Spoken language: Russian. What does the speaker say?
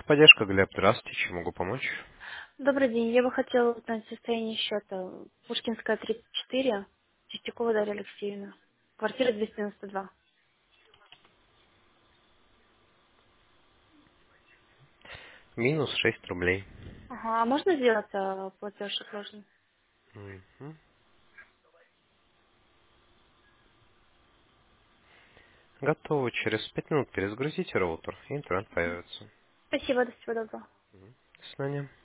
Техподдержка, Глеб, здравствуйте, чем могу помочь? Добрый день. Я бы хотела узнать состояние счета. Пушкинская, 34, Чистякова Дарья Алексеевна. Квартира 292. Минус 6 рублей. Ага, а можно сделать платеж отложенный? Мгм. Готово. Через 5 минут перезагрузите роутер, и интернет появится. Спасибо, до всего доброго. До свидания.